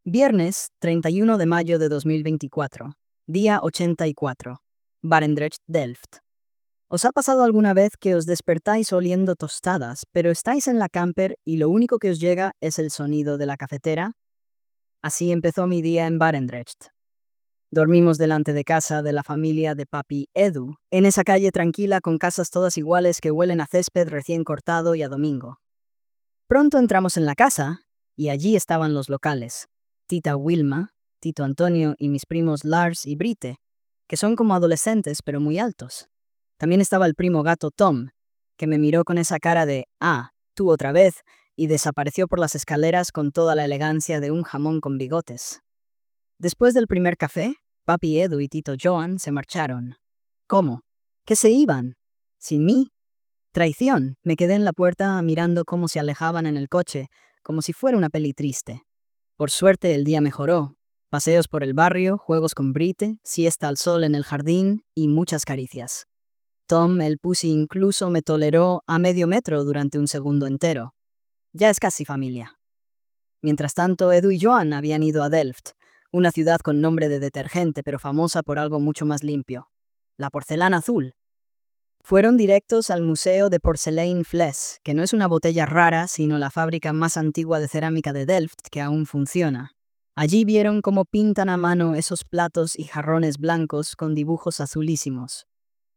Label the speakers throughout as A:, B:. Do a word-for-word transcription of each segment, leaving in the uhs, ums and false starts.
A: Viernes treinta y uno de mayo de dos mil veinticuatro, día ochenta y cuatro, Barendrecht, Delft. ¿Os ha pasado alguna vez que os despertáis oliendo tostadas, pero estáis en la camper y lo único que os llega es el sonido de la cafetera? Así empezó mi día en Barendrecht. Dormimos delante de casa de la familia de papi Edu, en esa calle tranquila con casas todas iguales que huelen a césped recién cortado y a domingo. Pronto entramos en la casa y allí estaban los locales. Tita Wilma, Tito Antonio y mis primos Lars y Brite, que son como adolescentes pero muy altos. También estaba el primo gato Tom, que me miró con esa cara de «Ah, tú otra vez», y desapareció por las escaleras con toda la elegancia de un jamón con bigotes. Después del primer café, papi Edu y Tito Joan se marcharon. ¿Cómo? ¿Qué se iban? ¿Sin mí? Traición. Me quedé en la puerta mirando cómo se alejaban en el coche, como si fuera una peli triste. Por suerte el día mejoró. Paseos por el barrio, juegos con Brite, siesta al sol en el jardín y muchas caricias. Tom, el pussy, incluso me toleró a medio metro durante un segundo entero. Ya es casi familia. Mientras tanto, Edu y Joan habían ido a Delft, una ciudad con nombre de detergente pero famosa por algo mucho más limpio: la porcelana azul. Fueron directos al Museo de Porcelain Fles, que no es una botella rara, sino la fábrica más antigua de cerámica de Delft que aún funciona. Allí vieron cómo pintan a mano esos platos y jarrones blancos con dibujos azulísimos.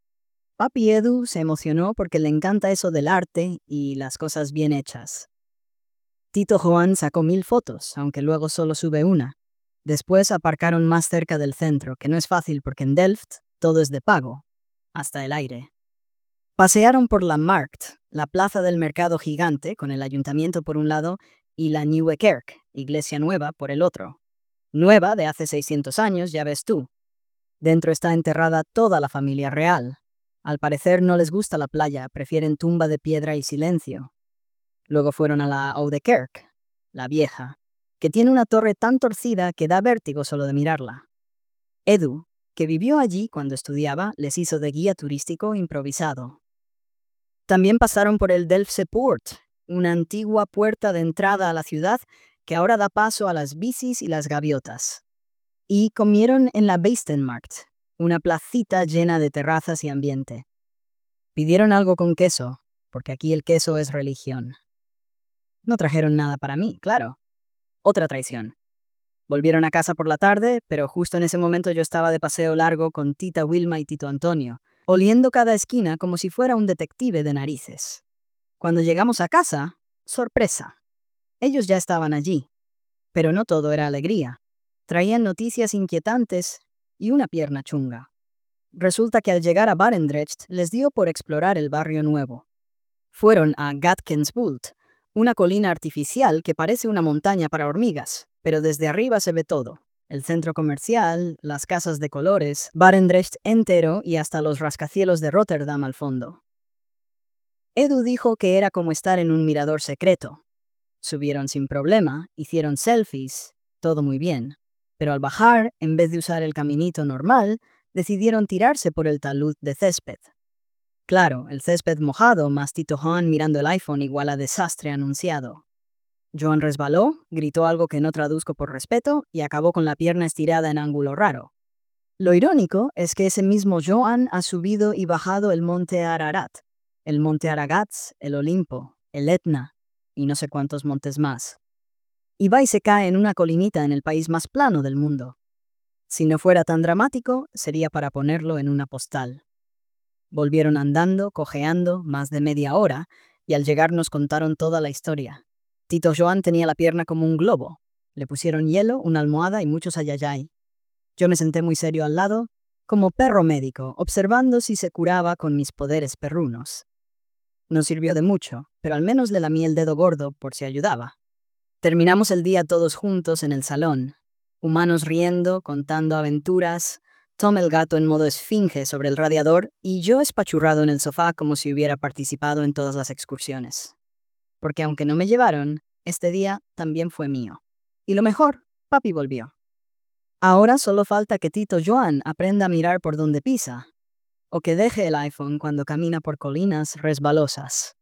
A: Papi Edu se emocionó porque le encanta eso del arte y las cosas bien hechas. Tito Joan sacó mil fotos, aunque luego solo sube una. Después aparcaron más cerca del centro, que no es fácil porque en Delft todo es de pago, hasta el aire. Pasearon por la Markt, la plaza del mercado gigante, con el ayuntamiento por un lado, y la Nieuwe Kerk, iglesia nueva, por el otro. Nueva, de hace seiscientos años, ya ves tú. Dentro está enterrada toda la familia real. Al parecer no les gusta la playa, prefieren tumba de piedra y silencio. Luego fueron a la Oude Kerk, la vieja, que tiene una torre tan torcida que da vértigo solo de mirarla. Edu, que vivió allí cuando estudiaba, les hizo de guía turístico improvisado. También pasaron por el Delftse Poort, una antigua puerta de entrada a la ciudad que ahora da paso a las bicis y las gaviotas. Y comieron en la Beistenmarkt, una placita llena de terrazas y ambiente. Pidieron algo con queso, porque aquí el queso es religión. No trajeron nada para mí, claro. Otra traición. Volvieron a casa por la tarde, pero justo en ese momento yo estaba de paseo largo con Tita Wilma y Tito Antonio, oliendo cada esquina como si fuera un detective de narices. Cuando llegamos a casa, sorpresa. Ellos ya estaban allí. Pero no todo era alegría. Traían noticias inquietantes y una pierna chunga. Resulta que al llegar a Barendrecht les dio por explorar el barrio nuevo. Fueron a Gatkensbult, una colina artificial que parece una montaña para hormigas, pero desde arriba se ve todo. El centro comercial, las casas de colores, Barendrecht entero y hasta los rascacielos de Rotterdam al fondo. Edu dijo que era como estar en un mirador secreto. Subieron sin problema, hicieron selfies, todo muy bien. Pero al bajar, en vez de usar el caminito normal, decidieron tirarse por el talud de césped. Claro, el césped mojado más Tito Joan mirando el iPhone igual a desastre anunciado. Joan resbaló, gritó algo que no traduzco por respeto y acabó con la pierna estirada en ángulo raro. Lo irónico es que ese mismo Joan ha subido y bajado el monte Ararat, el monte Aragats, el Olimpo, el Etna y no sé cuántos montes más. Y va y se cae en una colinita en el país más plano del mundo. Si no fuera tan dramático, sería para ponerlo en una postal. Volvieron andando, cojeando, más de media hora, y al llegar nos contaron toda la historia. Tito Joan tenía la pierna como un globo. Le pusieron hielo, una almohada y muchos ayayay. Yo me senté muy serio al lado, como perro médico, observando si se curaba con mis poderes perrunos. No sirvió de mucho, pero al menos le lamí el dedo gordo por si ayudaba. Terminamos el día todos juntos en el salón, humanos riendo, contando aventuras, Tom el gato en modo esfinge sobre el radiador y yo espachurrado en el sofá como si hubiera participado en todas las excursiones. Porque aunque no me llevaron, este día también fue mío. Y lo mejor, papi volvió. Ahora solo falta que Tito Joan aprenda a mirar por donde pisa, o que deje el iPhone cuando camina por colinas resbalosas.